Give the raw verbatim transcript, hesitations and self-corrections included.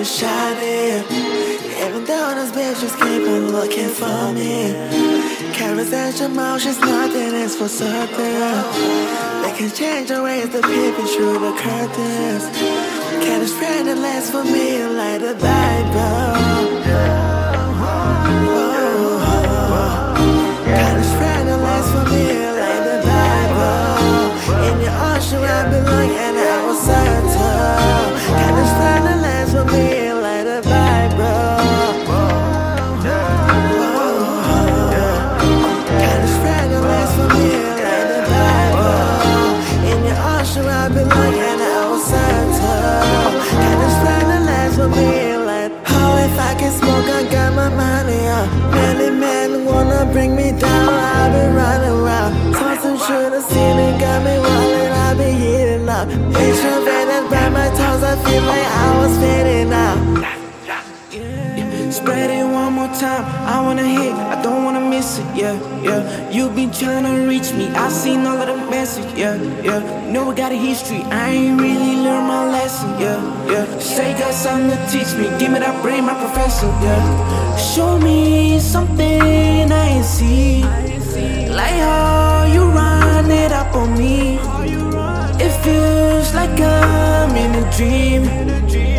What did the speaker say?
you shining. Even though those bitches keep on looking for me. Carousel emotions, nothing is for certain. They can change your ways to peeping through the curtains. Can't spread the last for me like the Bible. Can't spread the last for me like the Bible. In your ocean I belong and I was certain. Can't spread the last for me like the Bible. Can't spread the last for me like the Bible. In your ocean I belong and I was certain. Can't spread the last for me like. Oh, if I can smoke, I got my money up. Many men wanna bring me down, I've been running around. Tossing through the ceiling, got me rolling, I've been heating up. Introverted by my toes, I feel like I was fading out. Spread it one more time, I wanna hit, I don't wanna miss it, yeah, yeah. You been tryna reach me, I seen all of the message, yeah, yeah. Know I got a history, I ain't really learned my lesson, yeah, yeah. Say you got something to teach me, give me that brain, my professor, yeah. Show me something I ain't see, like how you run it up on me. It feels like I'm in a dream.